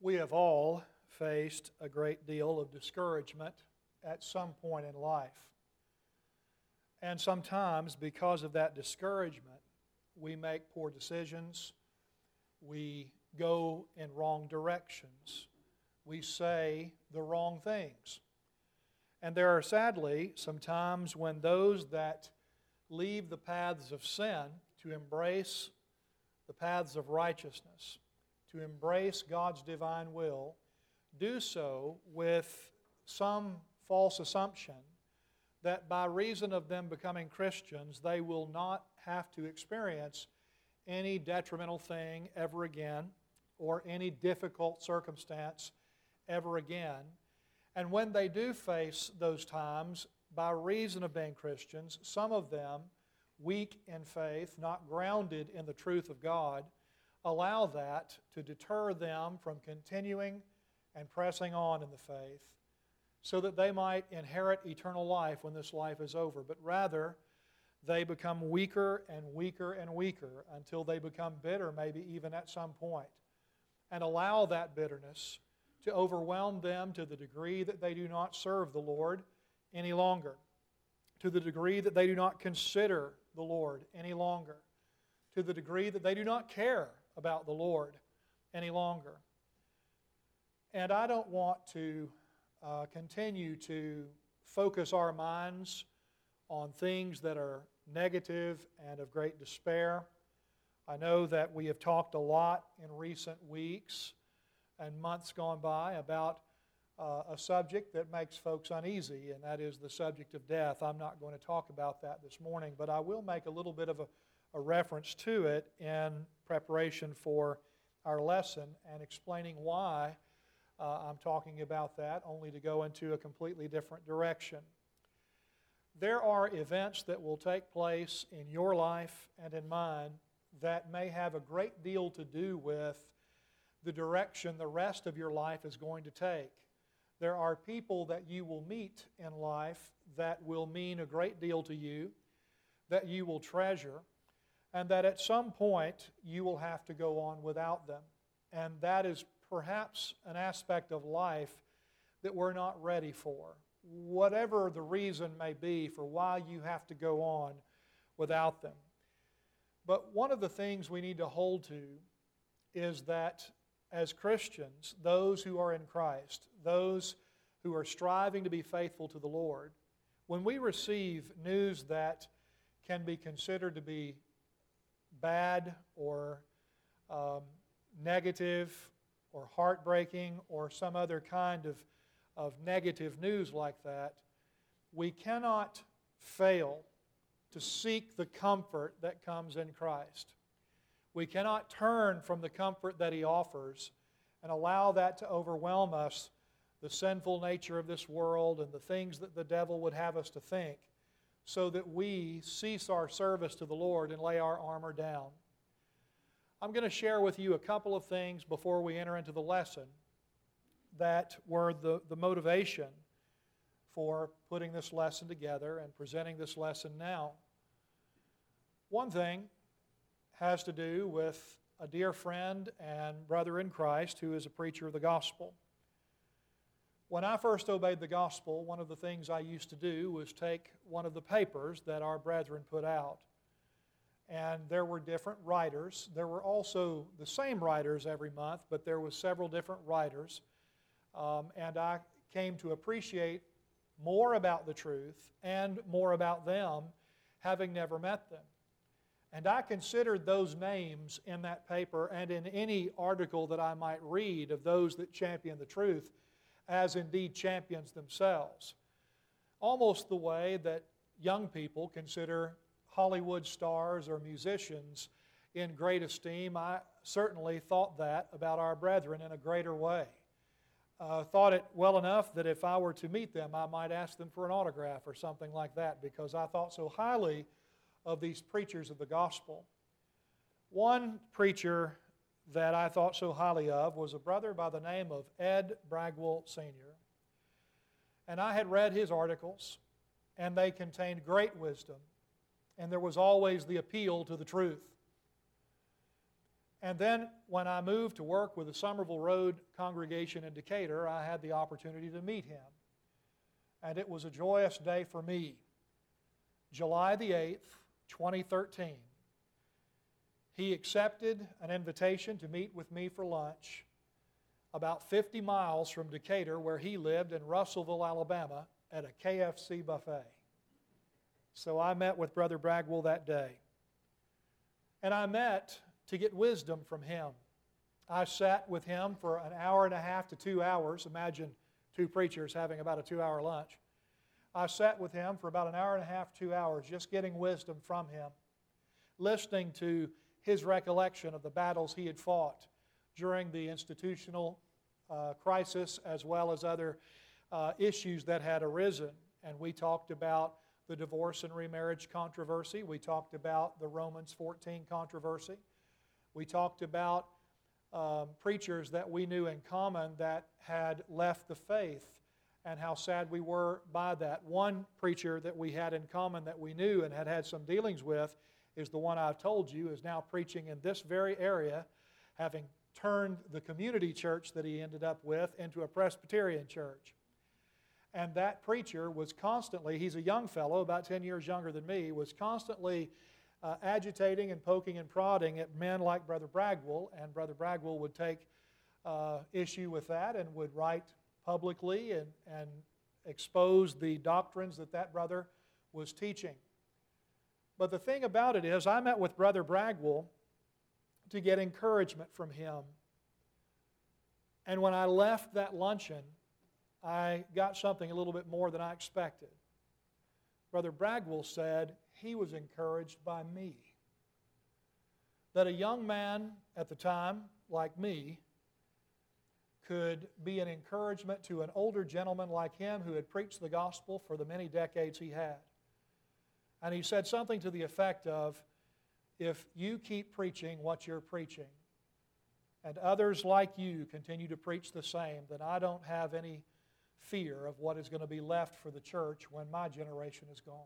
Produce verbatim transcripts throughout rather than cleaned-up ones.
We have all faced a great deal of discouragement at some point in life. And sometimes, because of that discouragement, we make poor decisions, we go in wrong directions, we say the wrong things. And there are sadly some times when those that leave the paths of sin to embrace the paths of righteousness, to embrace God's divine will, do so with some false assumption that by reason of them becoming Christians, they will not have to experience any detrimental thing ever again or any difficult circumstance ever again. And when they do face those times, by reason of being Christians, some of them, weak in faith, not grounded in the truth of God, allow that to deter them from continuing and pressing on in the faith so that they might inherit eternal life when this life is over. But rather, they become weaker and weaker and weaker until they become bitter, maybe even at some point, and allow that bitterness to overwhelm them to the degree that they do not serve the Lord any longer, to the degree that they do not consider the Lord any longer, to the degree that they do not care about the Lord any longer. And I don't want to uh, continue to focus our minds on things that are negative and of great despair. I know that we have talked a lot in recent weeks and months gone by about uh, a subject that makes folks uneasy, and that is the subject of death. I'm not going to talk about that this morning, but I will make a little bit of a, a reference to it in preparation for our lesson and explaining why uh, I'm talking about that, only to go into a completely different direction. There are events that will take place in your life and in mine that may have a great deal to do with the direction the rest of your life is going to take. There are people that you will meet in life that will mean a great deal to you, that you will treasure, and that at some point you will have to go on without them. And that is perhaps an aspect of life that we're not ready for, whatever the reason may be for why you have to go on without them. But one of the things we need to hold to is that as Christians, those who are in Christ, those who are striving to be faithful to the Lord, when we receive news that can be considered to be bad or um, negative or heartbreaking or some other kind of, of negative news like that, we cannot fail to seek the comfort that comes in Christ. We cannot turn from the comfort that He offers and allow that to overwhelm us, the sinful nature of this world and the things that the devil would have us to think, so that we cease our service to the Lord and lay our armor down. I'm going to share with you a couple of things before we enter into the lesson that were the, the motivation for putting this lesson together and presenting this lesson now. One thing has to do with a dear friend and brother in Christ who is a preacher of the gospel. When I first obeyed the gospel, one of the things I used to do was take one of the papers that our brethren put out. And there were different writers. There were also the same writers every month, but there were several different writers. Um, and I came to appreciate more about the truth and more about them, having never met them. And I considered those names in that paper and in any article that I might read of those that champion the truth as indeed champions themselves. Almost the way that young people consider Hollywood stars or musicians in great esteem, I certainly thought that about our brethren in a greater way. Uh, thought it well enough that if I were to meet them, I might ask them for an autograph or something like that, because I thought so highly of these preachers of the gospel. One preacher that I thought so highly of was a brother by the name of Ed Bragwell Senior And I had read his articles, and they contained great wisdom, and there was always the appeal to the truth. And then when I moved to work with the Somerville Road congregation in Decatur, I had the opportunity to meet him. And it was a joyous day for me. July the eighth, twenty thirteen, he accepted an invitation to meet with me for lunch about fifty miles from Decatur, where he lived in Russellville, Alabama, at a K F C buffet. So I met with Brother Bragwell that day. And I met to get wisdom from him. I sat with him for an hour and a half to two hours. Imagine two preachers having about a two-hour lunch. I sat with him for about an hour and a half, two hours, just getting wisdom from him, listening to his recollection of the battles he had fought during the institutional uh, crisis, as well as other uh, issues that had arisen. And we talked about the divorce and remarriage controversy. We talked about the Romans fourteen controversy. We talked about um, preachers that we knew in common that had left the faith and how sad we were by that. One preacher that we had in common that we knew and had had some dealings with is the one I've told you is now preaching in this very area, having turned the community church that he ended up with into a Presbyterian church. And that preacher was constantly, he's a young fellow, about ten years younger than me, was constantly uh, agitating and poking and prodding at men like Brother Bragwell, and Brother Bragwell would take uh, issue with that and would write publicly and, and expose the doctrines that that brother was teaching. But the thing about it is, I met with Brother Bragwell to get encouragement from him. And when I left that luncheon, I got something a little bit more than I expected. Brother Bragwell said he was encouraged by me. That a young man at the time, like me, could be an encouragement to an older gentleman like him who had preached the gospel for the many decades he had. And he said something to the effect of, if you keep preaching what you're preaching, and others like you continue to preach the same, then I don't have any fear of what is going to be left for the church when my generation is gone.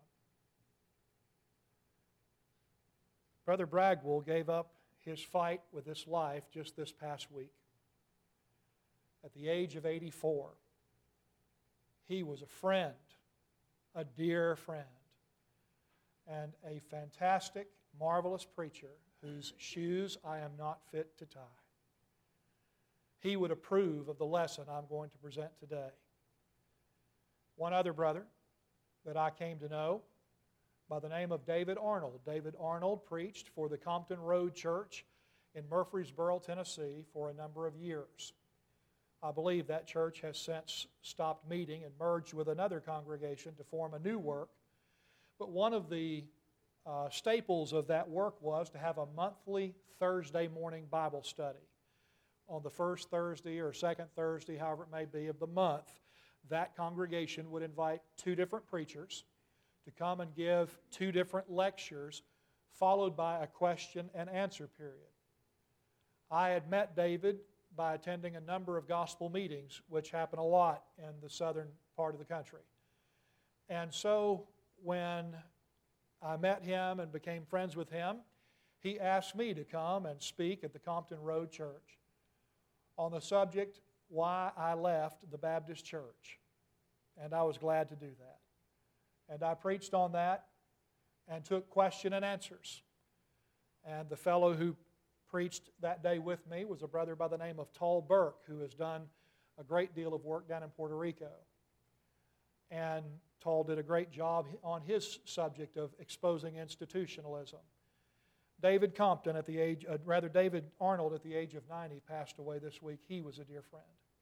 Brother Bragwell gave up his fight with this life just this past week. At the age of eighty-four, he was a friend, a dear friend, and a fantastic, marvelous preacher whose shoes I am not fit to tie. He would approve of the lesson I'm going to present today. One other brother that I came to know by the name of David Arnold. David Arnold preached for the Compton Road Church in Murfreesboro, Tennessee for a number of years. I believe that church has since stopped meeting and merged with another congregation to form a new work. But one of the uh, staples of that work was to have a monthly Thursday morning Bible study. On the first Thursday or second Thursday, however it may be, of the month, that congregation would invite two different preachers to come and give two different lectures, followed by a question and answer period. I had met David by attending a number of gospel meetings, which happen a lot in the southern part of the country. And so when I met him and became friends with him, he asked me to come and speak at the Compton Road Church on the subject, why I left the Baptist church. And I was glad to do that. And I preached on that and took question and answers. And the fellow who preached that day with me was a brother by the name of Tall Burke, who has done a great deal of work down in Puerto Rico. And Tall did a great job on his subject of exposing institutionalism. David Compton at the age, uh, rather David Arnold at the age of ninety passed away this week. He was a dear friend.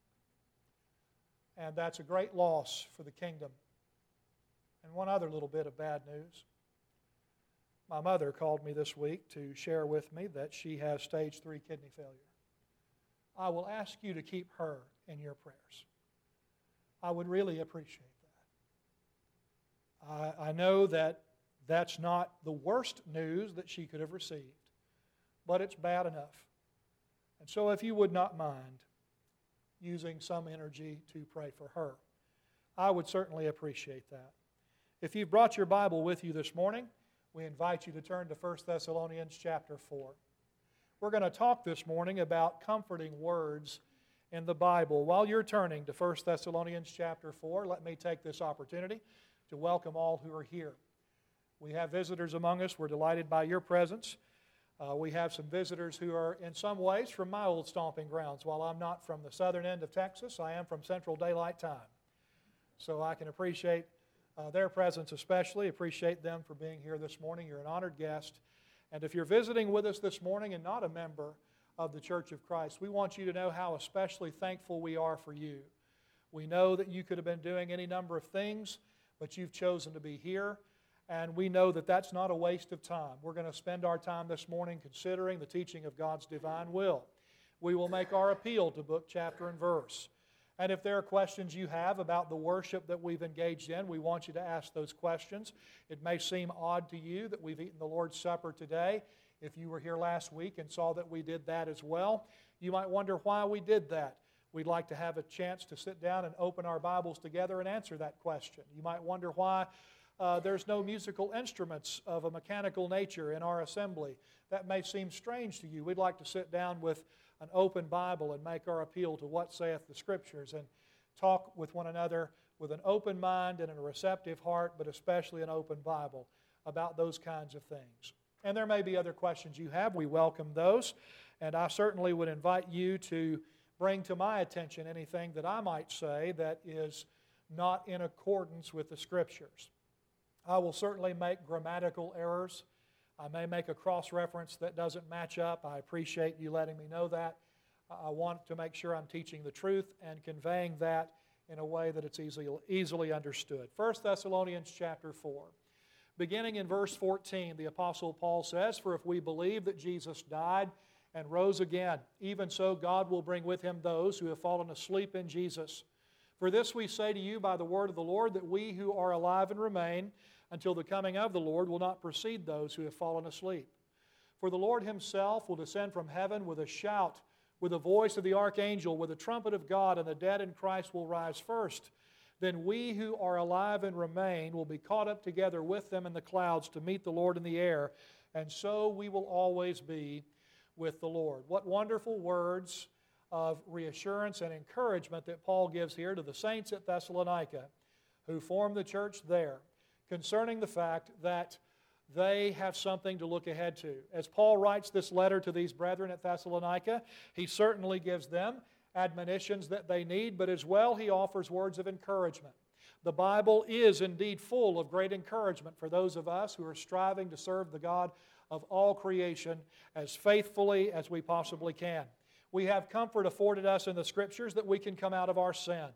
And that's a great loss for the kingdom. And one other little bit of bad news. My mother called me this week to share with me that she has stage three kidney failure. I will ask you to keep her in your prayers. I would really appreciate that. I, I know that that's not the worst news that she could have received, but it's bad enough. And so if you would not mind using some energy to pray for her, I would certainly appreciate that. If you've brought your Bible with you this morning, we invite you to turn to First Thessalonians chapter four. We're going to talk this morning about comforting words in the Bible. While you're turning to First Thessalonians chapter four, let me take this opportunity to welcome all who are here. We have visitors among us. We're delighted by your presence. Uh, we have some visitors who are in some ways from my old stomping grounds. While I'm not from the southern end of Texas, I am from Central Daylight Time. So I can appreciate uh, their presence especially, appreciate them for being here this morning. You're an honored guest. And if you're visiting with us this morning and not a member of the Church of Christ, we want you to know how especially thankful we are for you. We know that you could have been doing any number of things, but you've chosen to be here. And we know that that's not a waste of time. We're going to spend our time this morning considering the teaching of God's divine will. We will make our appeal to book, chapter, and verse. And if there are questions you have about the worship that we've engaged in, we want you to ask those questions. It may seem odd to you that we've eaten the Lord's Supper today. If you were here last week and saw that we did that as well, you might wonder why we did that. We'd like to have a chance to sit down and open our Bibles together and answer that question. You might wonder why Uh, there's no musical instruments of a mechanical nature in our assembly. That may seem strange to you. We'd like to sit down with an open Bible and make our appeal to what saith the Scriptures and talk with one another with an open mind and a receptive heart, but especially an open Bible about those kinds of things. And there may be other questions you have. We welcome those. And I certainly would invite you to bring to my attention anything that I might say that is not in accordance with the Scriptures. I will certainly make grammatical errors. I may make a cross-reference that doesn't match up. I appreciate you letting me know that. I want to make sure I'm teaching the truth and conveying that in a way that it's easily, easily understood. First Thessalonians chapter four. Beginning in verse fourteen, the Apostle Paul says, "For if we believe that Jesus died and rose again, even so God will bring with Him those who have fallen asleep in Jesus. For this we say to you by the word of the Lord, that we who are alive and remain until the coming of the Lord will not precede those who have fallen asleep. For the Lord Himself will descend from heaven with a shout, with the voice of the archangel, with the trumpet of God, and the dead in Christ will rise first. Then we who are alive and remain will be caught up together with them in the clouds to meet the Lord in the air, and so we will always be with the Lord." What wonderful words of reassurance and encouragement that Paul gives here to the saints at Thessalonica who form the church there, concerning the fact that they have something to look ahead to. As Paul writes this letter to these brethren at Thessalonica, he certainly gives them admonitions that they need, but as well he offers words of encouragement. The Bible is indeed full of great encouragement for those of us who are striving to serve the God of all creation as faithfully as we possibly can. We have comfort afforded us in the Scriptures that we can come out of our sin.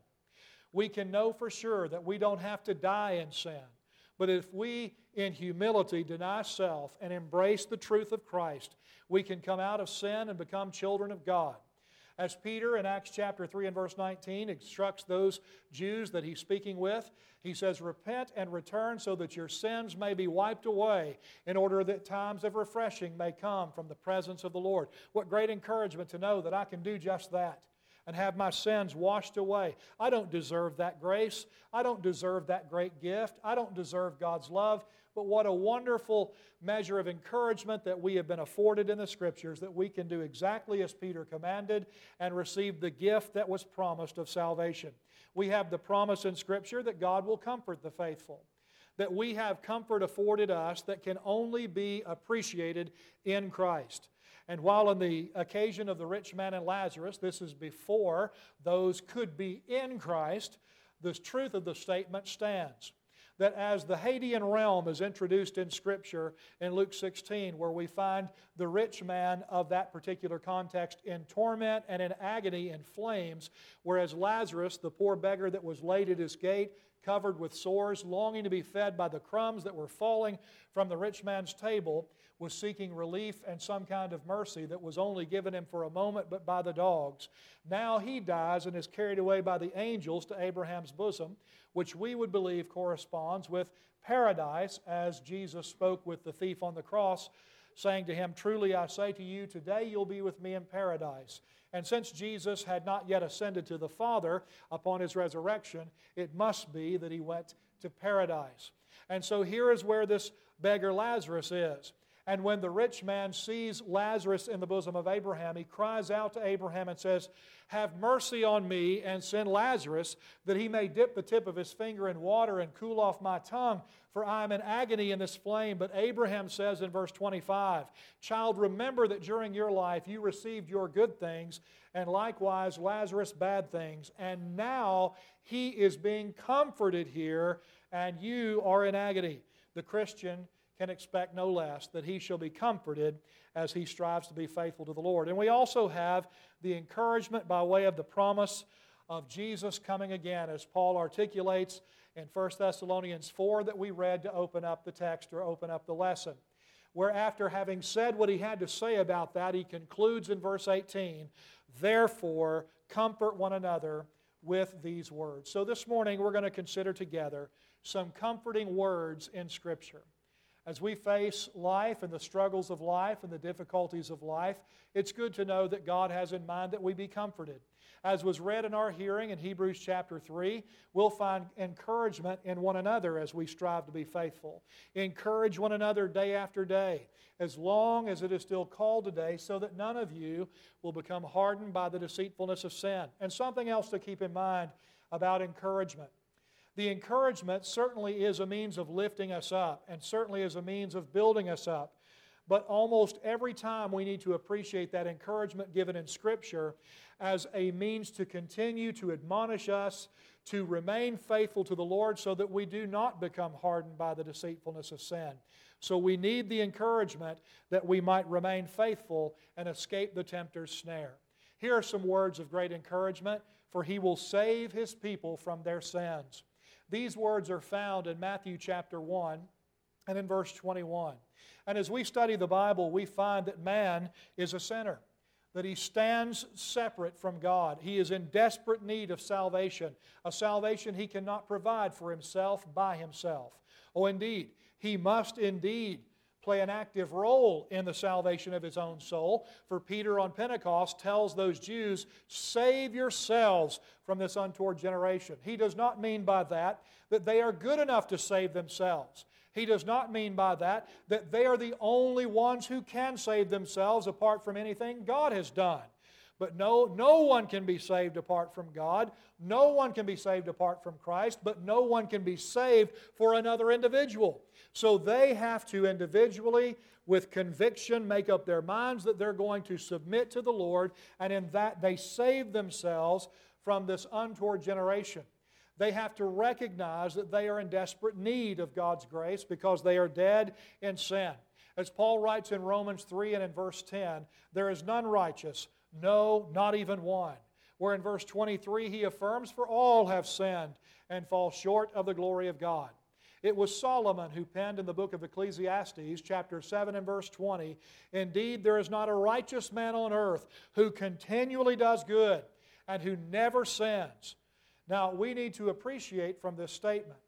We can know for sure that we don't have to die in sin. But if we, in humility, deny self and embrace the truth of Christ, we can come out of sin and become children of God. As Peter in Acts chapter three and verse nineteen instructs those Jews that he's speaking with, he says, "Repent and return so that your sins may be wiped away, in order that times of refreshing may come from the presence of the Lord." What great encouragement to know that I can do just that and have my sins washed away. I don't deserve that grace. I don't deserve that great gift. I don't deserve God's love. But what a wonderful measure of encouragement that we have been afforded in the Scriptures, that we can do exactly as Peter commanded and receive the gift that was promised of salvation. We have the promise in Scripture that God will comfort the faithful, that we have comfort afforded us that can only be appreciated in Christ. And while on the occasion of the rich man and Lazarus, this is before those could be in Christ, the truth of the statement stands. That as the Hadean realm is introduced in Scripture in Luke sixteen, where we find the rich man of that particular context in torment and in agony in flames, whereas Lazarus, the poor beggar that was laid at his gate, covered with sores, longing to be fed by the crumbs that were falling from the rich man's table, was seeking relief and some kind of mercy that was only given him for a moment but by the dogs. Now he dies and is carried away by the angels to Abraham's bosom, which we would believe corresponds with paradise, as Jesus spoke with the thief on the cross, saying to him, "Truly I say to you, today you'll be with me in paradise." And since Jesus had not yet ascended to the Father upon His resurrection, it must be that He went to paradise. And so here is where this beggar Lazarus is. And when the rich man sees Lazarus in the bosom of Abraham, he cries out to Abraham and says, "Have mercy on me and send Lazarus that he may dip the tip of his finger in water and cool off my tongue, for I am in agony in this flame." But Abraham says in verse twenty-five, "Child, remember that during your life you received your good things, and likewise Lazarus bad things. And now he is being comforted here, and you are in agony." The Christian can expect no less, that he shall be comforted as he strives to be faithful to the Lord. And we also have the encouragement by way of the promise of Jesus coming again, as Paul articulates in First Thessalonians four that we read to open up the text or open up the lesson, where after having said what he had to say about that, he concludes in verse eighteen, "Therefore comfort one another with these words." So this morning we're going to consider together some comforting words in Scripture. As we face life and the struggles of life and the difficulties of life, it's good to know that God has in mind that we be comforted. As was read in our hearing in Hebrews chapter three, we'll find encouragement in one another as we strive to be faithful. Encourage one another day after day, as long as it is still called today, so that none of you will become hardened by the deceitfulness of sin. And something else to keep in mind about encouragement. The encouragement certainly is a means of lifting us up and certainly is a means of building us up. But almost every time we need to appreciate that encouragement given in Scripture as a means to continue to admonish us to remain faithful to the Lord so that we do not become hardened by the deceitfulness of sin. So we need the encouragement that we might remain faithful and escape the tempter's snare. Here are some words of great encouragement. "For He will save His people from their sins." These words are found in Matthew chapter one and in verse twenty-one. And as we study the Bible, we find that man is a sinner, that he stands separate from God. He is in desperate need of salvation, a salvation he cannot provide for himself by himself. Oh, indeed, he must indeed play an active role in the salvation of his own soul. For Peter on Pentecost tells those Jews, "Save yourselves from this untoward generation." He does not mean by that that they are good enough to save themselves. He does not mean by that that they are the only ones who can save themselves apart from anything God has done. But no, no one can be saved apart from God. No one can be saved apart from Christ, but no one can be saved for another individual. So they have to individually, with conviction, make up their minds that they're going to submit to the Lord, and in that they save themselves from this untoward generation. They have to recognize that they are in desperate need of God's grace because they are dead in sin. As Paul writes in Romans three and in verse ten, "There is none righteous, no, not even one." Where in verse twenty-three he affirms, "For all have sinned and fall short of the glory of God." It was Solomon who penned in the book of Ecclesiastes, chapter seven and verse twenty, "Indeed, there is not a righteous man on earth who continually does good and who never sins." Now, we need to appreciate from this statement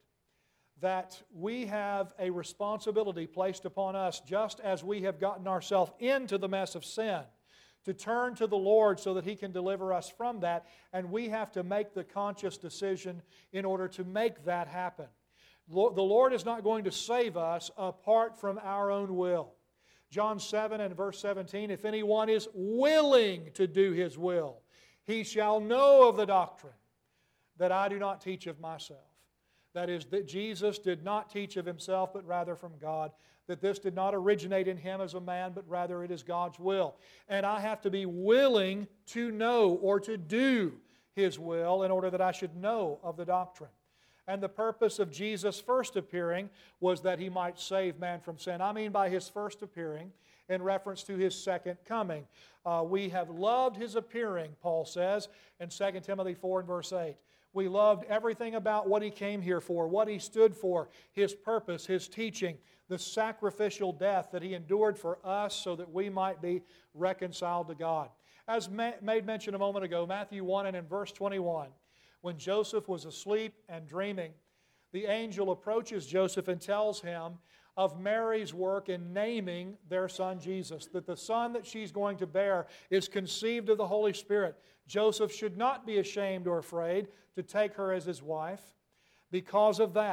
that we have a responsibility placed upon us, just as we have gotten ourselves into the mess of sin, to turn to the Lord so that He can deliver us from that, and we have to make the conscious decision in order to make that happen. The Lord is not going to save us apart from our own will. John seven and verse seventeen, "If anyone is willing to do His will, he shall know of the doctrine that I do not teach of myself." That is, that Jesus did not teach of Himself, but rather from God. That this did not originate in Him as a man, but rather it is God's will. And I have to be willing to know or to do His will in order that I should know of the doctrine. And the purpose of Jesus' first appearing was that He might save man from sin. I mean by His first appearing in reference to His second coming. Uh, we have loved His appearing, Paul says in Second Timothy four and verse eight. We loved everything about what He came here for, what He stood for, His purpose, His teaching, the sacrificial death that He endured for us so that we might be reconciled to God. As ma- made mention a moment ago, Matthew one and in verse twenty-one, when Joseph was asleep and dreaming, the angel approaches Joseph and tells him of Mary's work in naming their son Jesus, that the son that she's going to bear is conceived of the Holy Spirit. Joseph should not be ashamed or afraid to take her as his wife because of that.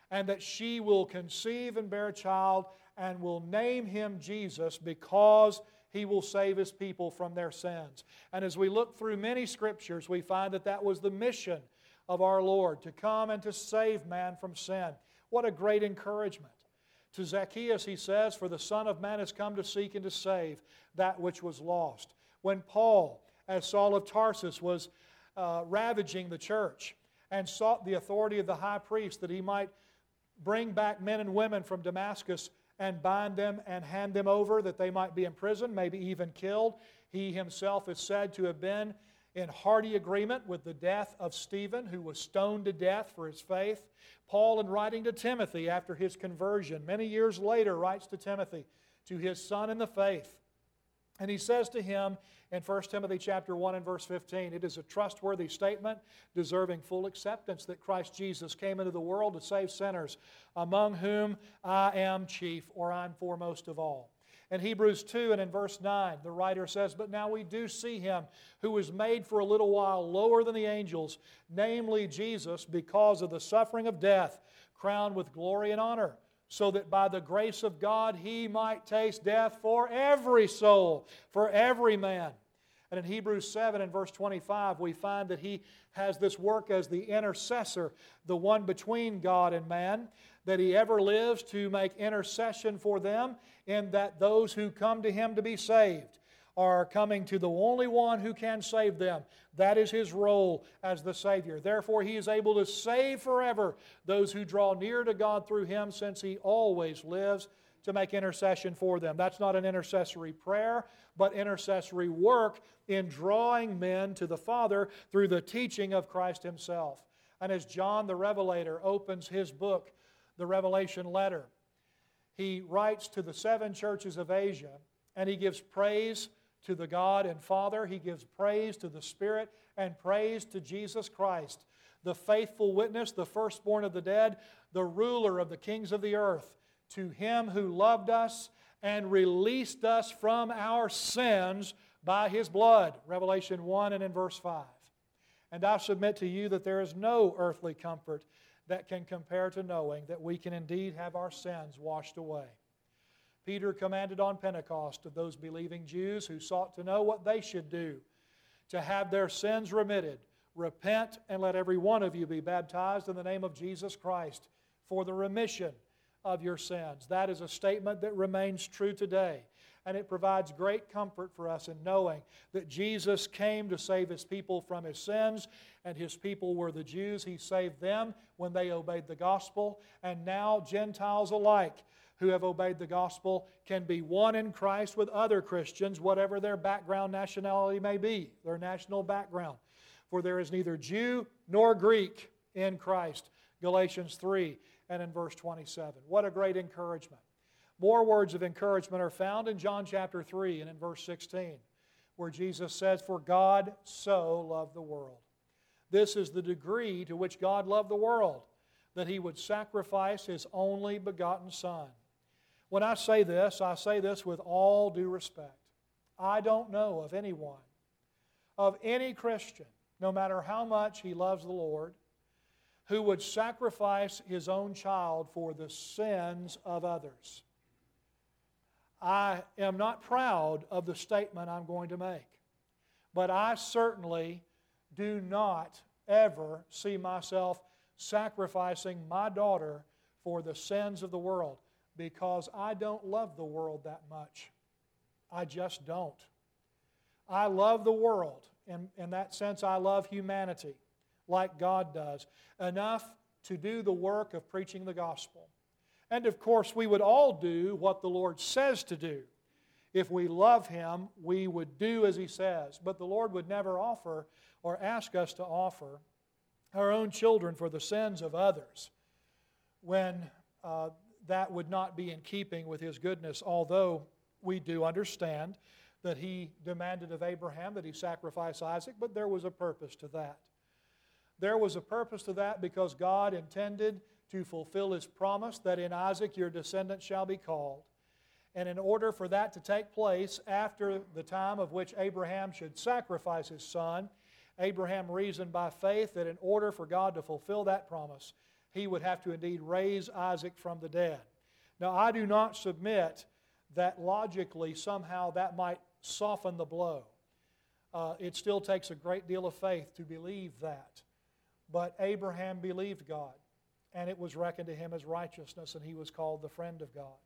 and that she will conceive and bear a child and will name him Jesus because he will save his people from their sins. And as we look through many scriptures, we find that that was the mission of our Lord, to come and to save man from sin. What a great encouragement. To Zacchaeus he says, "For the Son of Man has come to seek and to save that which was lost." When Paul, as Saul of Tarsus, was uh, ravaging the church and sought the authority of the high priest that he might bring back men and women from Damascus and bind them and hand them over that they might be imprisoned, maybe even killed, he himself is said to have been in hearty agreement with the death of Stephen, who was stoned to death for his faith. Paul, in writing to Timothy after his conversion, many years later, writes to Timothy, to his son in the faith. And he says to him in First Timothy chapter one and verse fifteen, "It is a trustworthy statement, deserving full acceptance, that Christ Jesus came into the world to save sinners, among whom I am chief," or I'm foremost of all. In Hebrews two and in verse nine, the writer says, "But now we do see Him who was made for a little while lower than the angels, namely Jesus, because of the suffering of death, crowned with glory and honor, so that by the grace of God He might taste death for every soul, for every man." And in Hebrews seven and verse twenty-five, we find that He has this work as the intercessor, the one between God and man, that He ever lives to make intercession for them, in that those who come to Him to be saved are coming to the only one who can save them. That is His role as the Savior. Therefore, He is able to save forever those who draw near to God through Him, since He always lives to make intercession for them. That's not an intercessory prayer, but intercessory work in drawing men to the Father through the teaching of Christ Himself. And as John the Revelator opens his book, the Revelation letter, he writes to the seven churches of Asia, and he gives praise to the God and Father. He gives praise to the Spirit and praise to Jesus Christ, the faithful witness, the firstborn of the dead, the ruler of the kings of the earth. To Him who loved us and released us from our sins by His blood. Revelation one and in verse five. And I submit to you that there is no earthly comfort that can compare to knowing that we can indeed have our sins washed away. Peter commanded on Pentecost of those believing Jews who sought to know what they should do to have their sins remitted, "Repent and let every one of you be baptized in the name of Jesus Christ for the remission of your sins." That is a statement that remains true today. And it provides great comfort for us in knowing that Jesus came to save His people from His sins, and His people were the Jews. He saved them when they obeyed the gospel. And now Gentiles alike who have obeyed the gospel can be one in Christ with other Christians, whatever their background, nationality may be, their national background. For there is neither Jew nor Greek in Christ. Galatians three and in verse twenty-seven. What a great encouragement. More words of encouragement are found in John chapter three and in verse sixteen, where Jesus says, "For God so loved the world." This is the degree to which God loved the world, that He would sacrifice His only begotten Son. When I say this, I say this with all due respect. I don't know of anyone, of any Christian, no matter how much he loves the Lord, who would sacrifice his own child for the sins of others. I am not proud of the statement I'm going to make, but I certainly do not ever see myself sacrificing my daughter for the sins of the world, because I don't love the world that much. I just don't. I love the world. In, in that sense, I love humanity like God does, enough to do the work of preaching the gospel. And of course, we would all do what the Lord says to do. If we love Him, we would do as He says. But the Lord would never offer or ask us to offer our own children for the sins of others when uh, that would not be in keeping with His goodness, although we do understand that He demanded of Abraham that he sacrifice Isaac, but there was a purpose to that. There was a purpose to that because God intended to fulfill His promise that in Isaac your descendants shall be called. And in order for that to take place after the time of which Abraham should sacrifice his son, Abraham reasoned by faith that in order for God to fulfill that promise, he would have to indeed raise Isaac from the dead. Now, I do not submit that logically somehow that might soften the blow. Uh, it still takes a great deal of faith to believe that. But Abraham believed God, and it was reckoned to him as righteousness, and he was called the friend of God.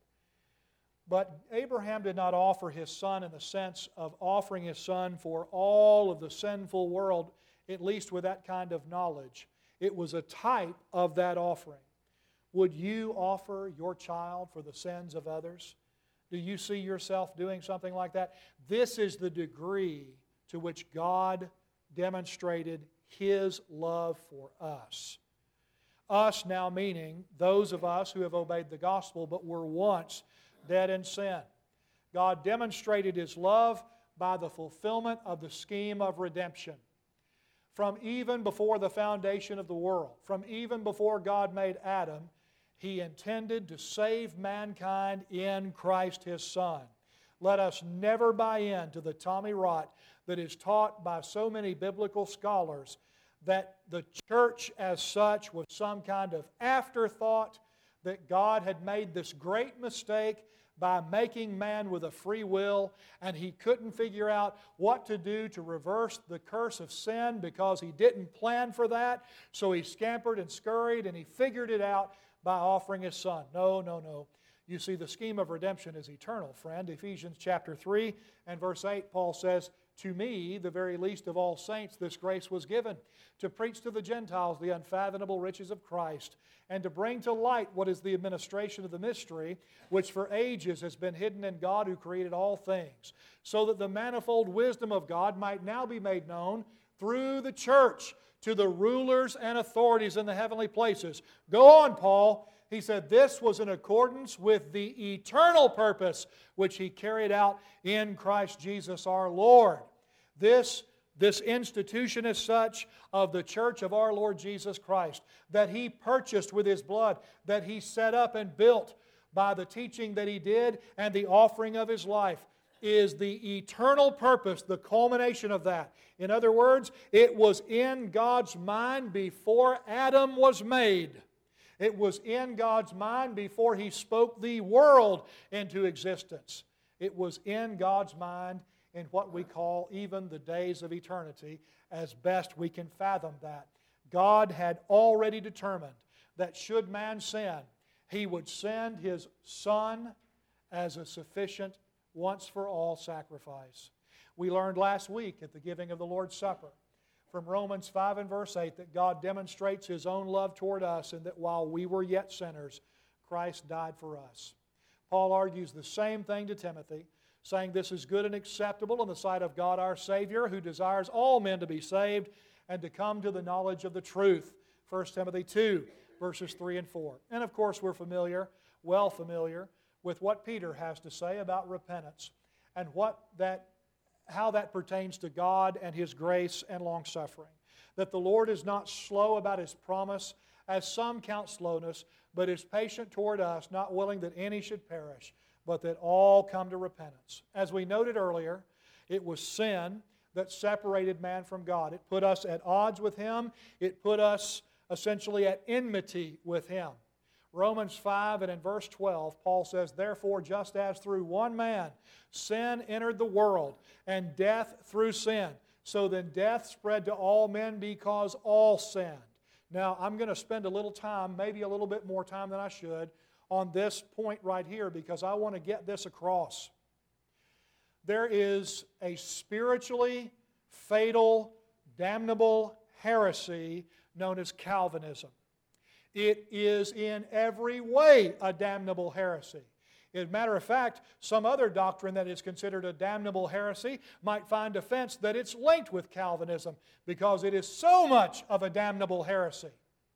But Abraham did not offer his son in the sense of offering his son for all of the sinful world, at least with that kind of knowledge. It was a type of that offering. Would you offer your child for the sins of others? Do you see yourself doing something like that? This is the degree to which God demonstrated His love for us. Us now meaning those of us who have obeyed the gospel but were once dead in sin. God demonstrated His love by the fulfillment of the scheme of redemption. From even before the foundation of the world, from even before God made Adam, He intended to save mankind in Christ His Son. Let us never buy into the tommy rot that is taught by so many biblical scholars that the church as such was some kind of afterthought, that God had made this great mistake by making man with a free will, and He couldn't figure out what to do to reverse the curse of sin because He didn't plan for that, so He scampered and scurried and He figured it out by offering His Son. No, no, no. You see, the scheme of redemption is eternal, friend. Ephesians chapter three and verse eight, Paul says, "To me, the very least of all saints, this grace was given, to preach to the Gentiles the unfathomable riches of Christ, and to bring to light what is the administration of the mystery, which for ages has been hidden in God who created all things, so that the manifold wisdom of God might now be made known through the church to the rulers and authorities in the heavenly places." Go on, Paul. He said this was in accordance with the eternal purpose which He carried out in Christ Jesus our Lord. This, this institution is such of the church of our Lord Jesus Christ that He purchased with His blood, that He set up and built by the teaching that He did and the offering of His life, is the eternal purpose, the culmination of that. In other words, it was in God's mind before Adam was made. It was in God's mind before He spoke the world into existence. It was in God's mind in what we call even the days of eternity, as best we can fathom that. God had already determined that should man sin, He would send His Son as a sufficient once-for-all sacrifice. We learned last week at the giving of the Lord's Supper from Romans five and verse eight that God demonstrates His own love toward us, and that while we were yet sinners, Christ died for us. Paul argues the same thing to Timothy, saying this is good and acceptable in the sight of God our Savior, who desires all men to be saved and to come to the knowledge of the truth. First Timothy two, verses three and four. And of course we're familiar, well familiar, with what Peter has to say about repentance and what that, how that pertains to God and His grace and long-suffering. That the Lord is not slow about His promise, as some count slowness, but is patient toward us, not willing that any should perish, but that all come to repentance. As we noted earlier, it was sin that separated man from God. It put us at odds with Him. It put us essentially at enmity with Him. Romans five and in verse twelve, Paul says, "Therefore, just as through one man sin entered the world, and death through sin, so then death spread to all men because all sinned." Now, I'm going to spend a little time, maybe a little bit more time than I should, on this point right here because I want to get this across. There is a spiritually fatal, damnable heresy known as Calvinism. It is in every way a damnable heresy. As a matter of fact, some other doctrine that is considered a damnable heresy might find offense that it's linked with Calvinism because it is so much of a damnable heresy.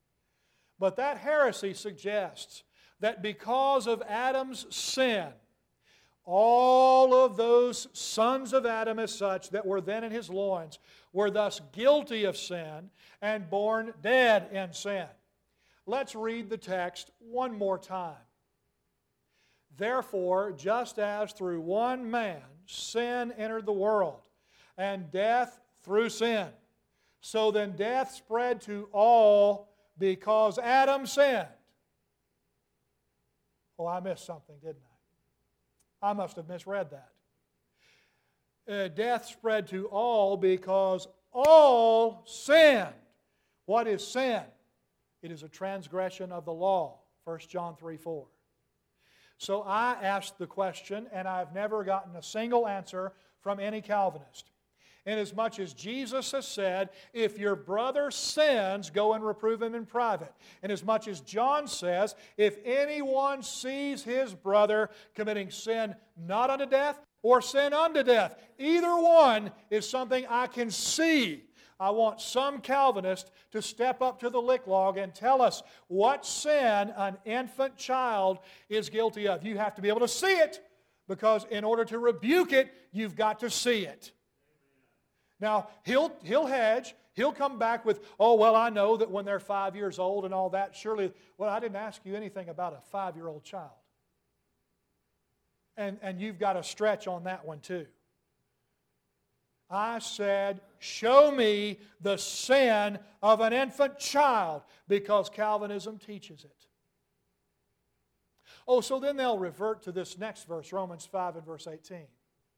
But that heresy suggests that because of Adam's sin, all of those sons of Adam as such that were then in his loins were thus guilty of sin and born dead in sin. Let's read the text one more time. "Therefore, just as through one man sin entered the world, and death through sin, so then death spread to all because Adam sinned. Oh, I missed something, didn't I? I must have misread that. Uh, death spread to all because all sinned. What is sin? It is a transgression of the law. First John three four. So I asked the question, and I've never gotten a single answer from any Calvinist. Inasmuch as Jesus has said, if your brother sins, go and reprove him in private. Inasmuch as John says, if anyone sees his brother committing sin not unto death or sin unto death, either one is something I can see. I want some Calvinist to step up to the lick log and tell us what sin an infant child is guilty of. You have to be able to see it, because in order to rebuke it, you've got to see it. Now, he'll, he'll hedge. He'll come back with, oh, well, I know that when they're five years old and all that, surely, well, I didn't ask you anything about a five-year-old child. And, and you've got to stretch on that one too. I said, show me the sin of an infant child, because Calvinism teaches it. Oh, so then they'll revert to this next verse, Romans five and verse eighteen.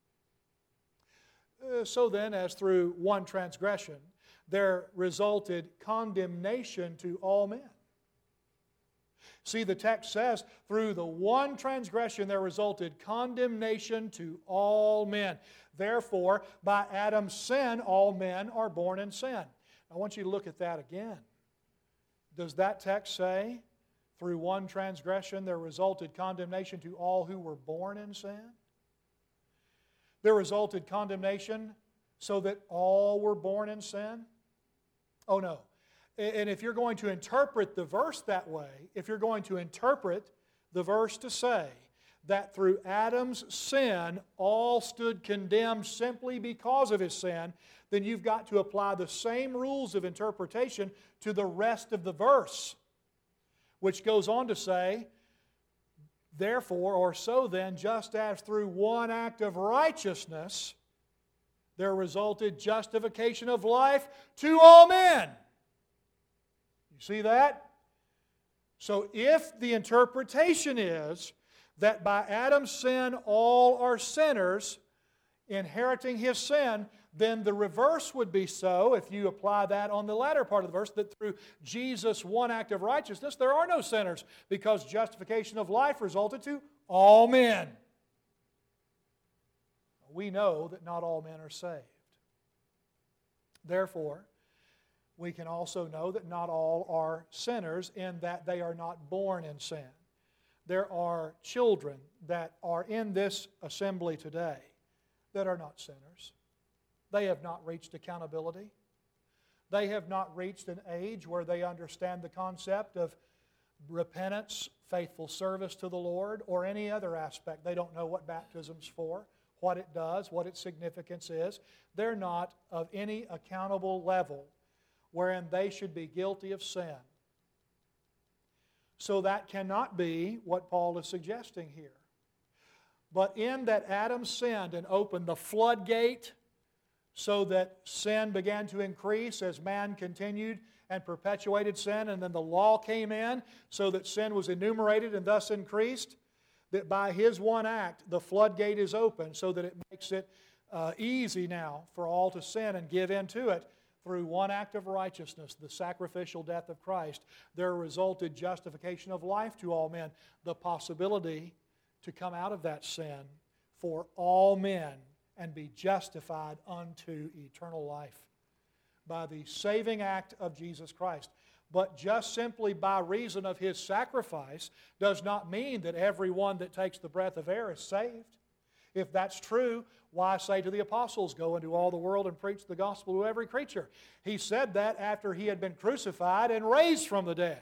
Uh, so then, as through one transgression, there resulted condemnation to all men. See, the text says, through the one transgression there resulted condemnation to all men. Therefore, by Adam's sin, all men are born in sin. I want you to look at that again. Does that text say, through one transgression there resulted condemnation to all who were born in sin? There resulted condemnation so that all were born in sin? Oh no. And if you're going to interpret the verse that way, if you're going to interpret the verse to say that through Adam's sin all stood condemned simply because of his sin, then you've got to apply the same rules of interpretation to the rest of the verse, which goes on to say, therefore, or so then, just as through one act of righteousness there resulted justification of life to all men. You see that? So if the interpretation is that by Adam's sin all are sinners, inheriting his sin, then the reverse would be so, if you apply that on the latter part of the verse, that through Jesus' one act of righteousness there are no sinners, because justification of life resulted to all men. We know that not all men are saved. Therefore, we can also know that not all are sinners, in that they are not born in sin. There are children that are in this assembly today that are not sinners. They have not reached accountability. They have not reached an age where they understand the concept of repentance, faithful service to the Lord, or any other aspect. They don't know what baptism's for, what it does, what its significance is. They're not of any accountable level wherein they should be guilty of sin. So that cannot be what Paul is suggesting here. But in that Adam sinned and opened the floodgate so that sin began to increase as man continued and perpetuated sin, and then the law came in so that sin was enumerated and thus increased, that by his one act the floodgate is open so that it makes it uh, easy now for all to sin and give in to it. Through one act of righteousness, the sacrificial death of Christ, there resulted justification of life to all men, the possibility to come out of that sin for all men and be justified unto eternal life by the saving act of Jesus Christ. But just simply by reason of His sacrifice does not mean that everyone that takes the breath of air is saved. If that's true, why say to the apostles, go into all the world and preach the gospel to every creature? He said that after He had been crucified and raised from the dead.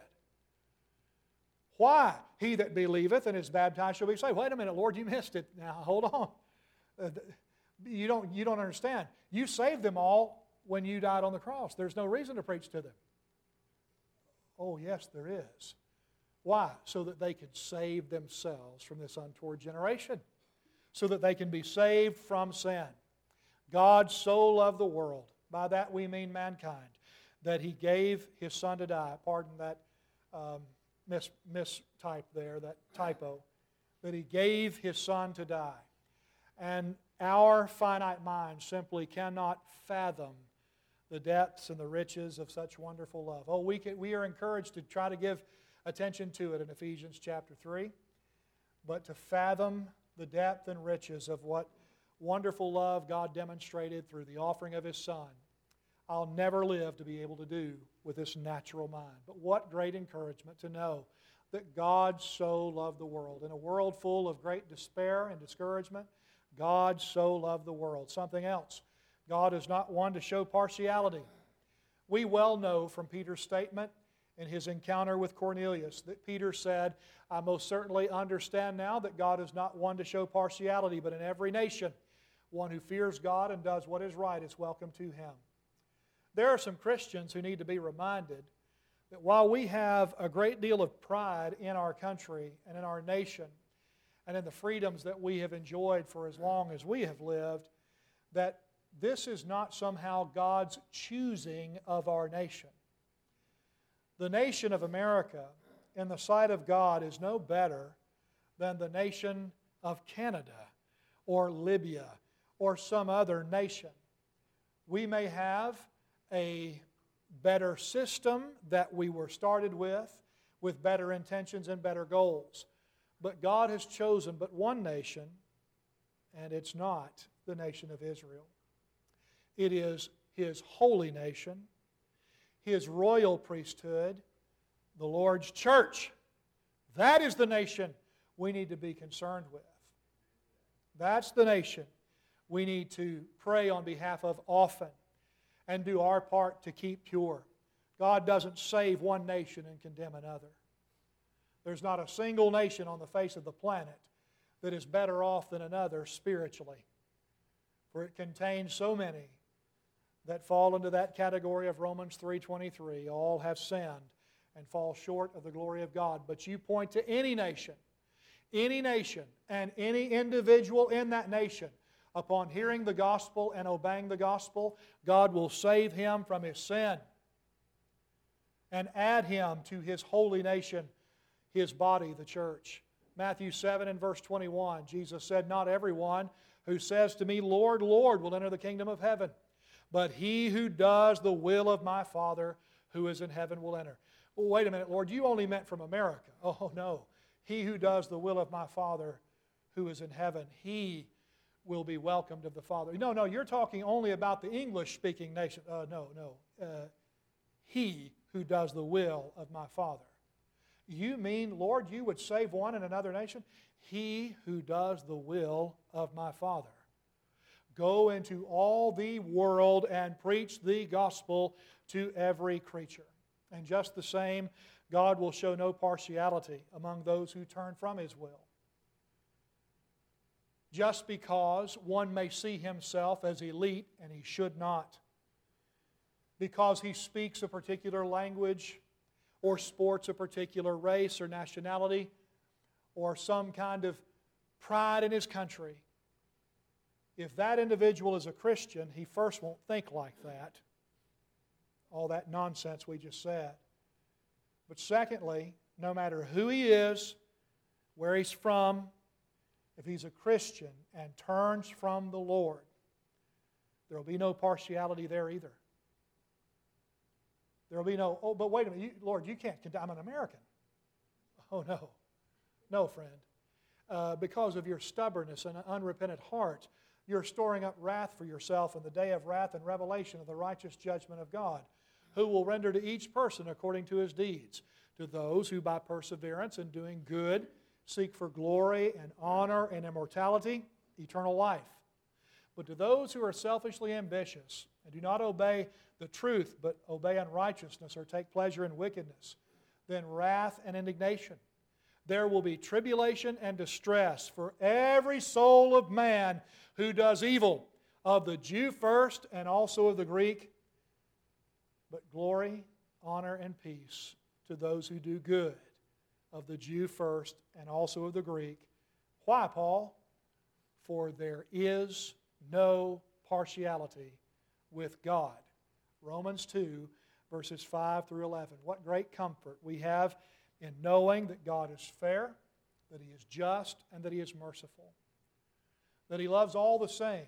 Why? He that believeth and is baptized shall be saved. Wait a minute, Lord, you missed it. Now, hold on. Uh, you don't, you don't understand. You saved them all when you died on the cross. There's no reason to preach to them. Oh, yes, there is. Why? So that they could save themselves from this untoward generation. So that they can be saved from sin. God so loved the world, by that we mean mankind, that He gave His Son to die. Pardon that um, mis mistype there, that typo. That He gave His Son to die. And our finite mind simply cannot fathom the depths and the riches of such wonderful love. Oh, we, can, we are encouraged to try to give attention to it in Ephesians chapter three, but to fathom the depth and riches of what wonderful love God demonstrated through the offering of His Son, I'll never live to be able to do with this natural mind. But what great encouragement to know that God so loved the world. In a world full of great despair and discouragement, God so loved the world. Something else, God is not one to show partiality. We well know from Peter's statement in his encounter with Cornelius that Peter said, I most certainly understand now that God is not one to show partiality, but in every nation, one who fears God and does what is right is welcome to Him. There are some Christians who need to be reminded that while we have a great deal of pride in our country and in our nation and in the freedoms that we have enjoyed for as long as we have lived, that this is not somehow God's choosing of our nation. The nation of America, in the sight of God, is no better than the nation of Canada or Libya or some other nation. We may have a better system that we were started with, with better intentions and better goals. But God has chosen but one nation, and it's not the nation of Israel. It is His holy nation, His royal priesthood, the Lord's church. That is the nation we need to be concerned with. That's the nation we need to pray on behalf of often and do our part to keep pure. God doesn't save one nation and condemn another. There's not a single nation on the face of the planet that is better off than another spiritually, for it contains so many that fall into that category of Romans three twenty-three. All have sinned and fall short of the glory of God. But you point to any nation, any nation, and any individual in that nation, upon hearing the gospel and obeying the gospel, God will save him from his sin and add him to His holy nation, His body, the church. Matthew seven and verse twenty-one, Jesus said, not everyone who says to me, Lord, Lord, will enter the kingdom of heaven, but he who does the will of my Father who is in heaven will enter. Well, wait a minute, Lord, you only meant from America. Oh, no. He who does the will of my Father who is in heaven, he will be welcomed of the Father. No, no, you're talking only about the English-speaking nation. Uh, no, no. Uh, he who does the will of my Father. You mean, Lord, you would save one in another nation? He who does the will of my Father. Go into all the world and preach the gospel to every creature. And just the same, God will show no partiality among those who turn from His will. Just because one may see himself as elite, and he should not, because he speaks a particular language or sports a particular race or nationality or some kind of pride in his country, if that individual is a Christian, he first won't think like that, all that nonsense we just said. But secondly, no matter who he is, where he's from, if he's a Christian and turns from the Lord, there will be no partiality there either. There will be no, oh, but wait a minute, you, Lord, you can't condemn, I'm an American. Oh, no. No, friend. Uh, because of your stubbornness and an unrepentant heart, you're storing up wrath for yourself in the day of wrath and revelation of the righteous judgment of God, who will render to each person according to his deeds, to those who by perseverance in doing good seek for glory and honor and immortality, eternal life. But to those who are selfishly ambitious and do not obey the truth, but obey unrighteousness or take pleasure in wickedness, then wrath and indignation. There will be tribulation and distress for every soul of man who does evil, of the Jew first and also of the Greek, but glory, honor, and peace to those who do good, of the Jew first and also of the Greek. Why, Paul? For there is no partiality with God. Romans two, verses five through eleven. What great comfort we have in knowing that God is fair, that He is just, and that He is merciful. That He loves all the same.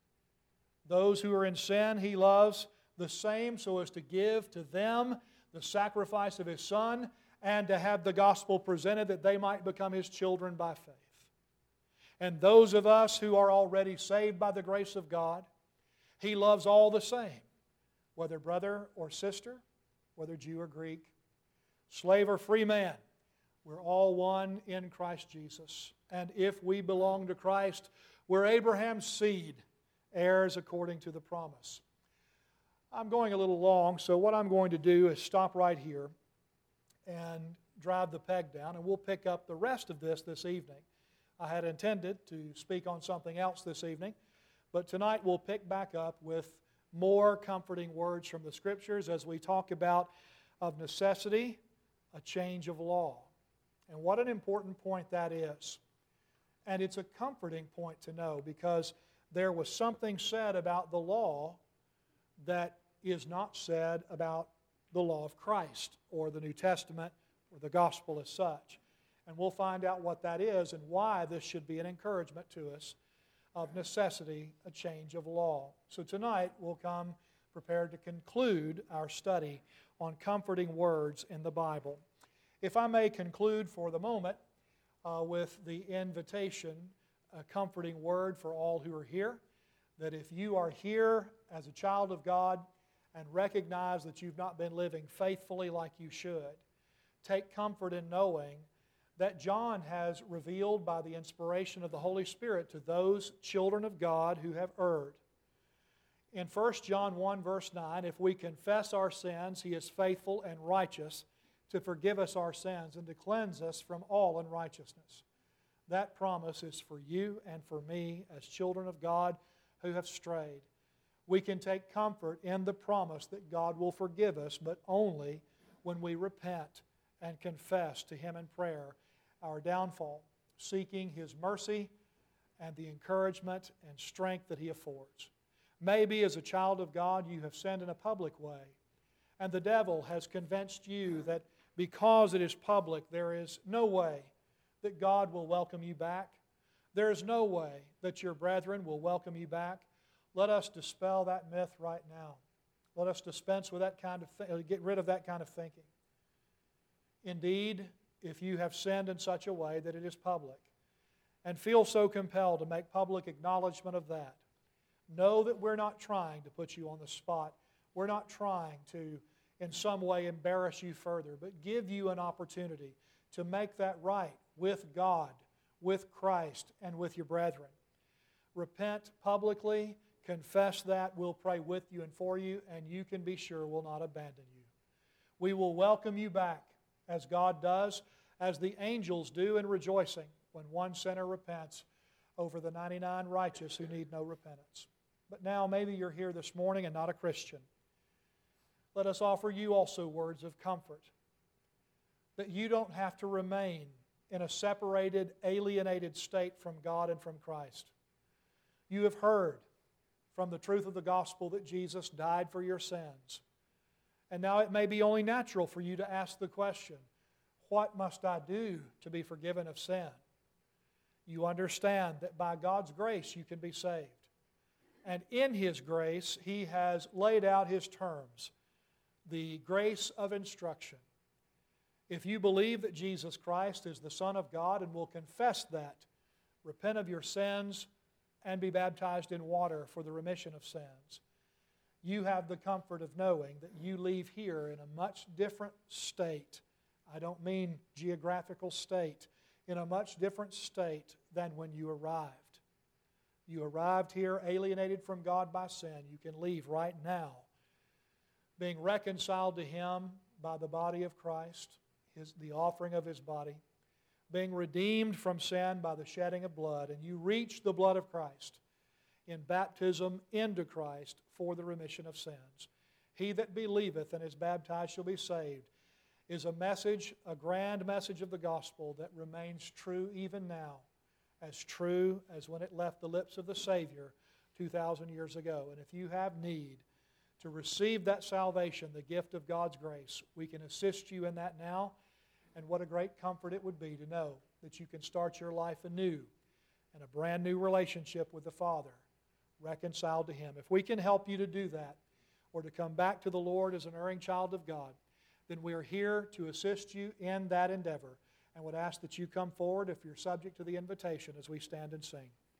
Those who are in sin, He loves the same so as to give to them the sacrifice of His Son and to have the gospel presented that they might become His children by faith. And those of us who are already saved by the grace of God, He loves all the same, whether brother or sister, whether Jew or Greek, slave or free man. We're all one in Christ Jesus. And if we belong to Christ, we're Abraham's seed, heirs according to the promise. I'm going a little long, so what I'm going to do is stop right here and drive the peg down, and we'll pick up the rest of this this evening. I had intended to speak on something else this evening, but tonight we'll pick back up with more comforting words from the Scriptures as we talk about, of necessity, a change of law. And what an important point that is. And it's a comforting point to know, because there was something said about the law that is not said about the law of Christ or the New Testament or the gospel as such. And we'll find out what that is and why this should be an encouragement to us, of necessity, a change of law. So tonight we'll come prepared to conclude our study on comforting words in the Bible. If I may conclude for the moment uh, with the invitation, a comforting word for all who are here, that if you are here as a child of God and recognize that you've not been living faithfully like you should, take comfort in knowing that John has revealed by the inspiration of the Holy Spirit to those children of God who have erred. In First John one, verse nine, if we confess our sins, He is faithful and righteous to forgive us our sins and to cleanse us from all unrighteousness. That promise is for you and for me as children of God who have strayed. We can take comfort in the promise that God will forgive us, but only when we repent and confess to Him in prayer our downfall, seeking His mercy and the encouragement and strength that He affords. Maybe as a child of God you have sinned in a public way, and the devil has convinced you that because it is public there is no way that God will welcome you back. There is no way that your brethren will welcome you back. Let us dispel that myth right now. Let us dispense with that kind of th- get rid of that kind of thinking. Indeed, if you have sinned in such a way that it is public and feel so compelled to make public acknowledgement of that, know that we're not trying to put you on the spot. We're not trying to in some way embarrass you further, but give you an opportunity to make that right with God, with Christ, and with your brethren. Repent publicly, confess that, we'll pray with you and for you, and you can be sure we'll not abandon you. We will welcome you back, as God does, as the angels do in rejoicing when one sinner repents over the ninety-nine righteous who need no repentance. But now maybe you're here this morning and not a Christian. Let us offer you also words of comfort, that you don't have to remain in a separated, alienated state from God and from Christ. You have heard from the truth of the gospel that Jesus died for your sins. And now it may be only natural for you to ask the question, what must I do to be forgiven of sin? You understand that by God's grace you can be saved. And in His grace, He has laid out His terms, the grace of instruction. If you believe that Jesus Christ is the Son of God and will confess that, repent of your sins, and be baptized in water for the remission of sins, you have the comfort of knowing that you leave here in a much different state. I don't mean geographical state, in a much different state than when you arrived. You arrived here alienated from God by sin. You can leave right now being reconciled to Him by the body of Christ, His, the offering of His body, being redeemed from sin by the shedding of blood, and you reach the blood of Christ in baptism into Christ for the remission of sins. He that believeth and is baptized shall be saved is a message, a grand message of the gospel that remains true even now, as true as when it left the lips of the Savior two thousand years ago. And if you have need to receive that salvation, the gift of God's grace. We can assist you in that now, and what a great comfort it would be to know that you can start your life anew in a brand new relationship with the Father, reconciled to Him. If we can help you to do that, or to come back to the Lord as an erring child of God, then we are here to assist you in that endeavor, and would ask that you come forward if you're subject to the invitation as we stand and sing.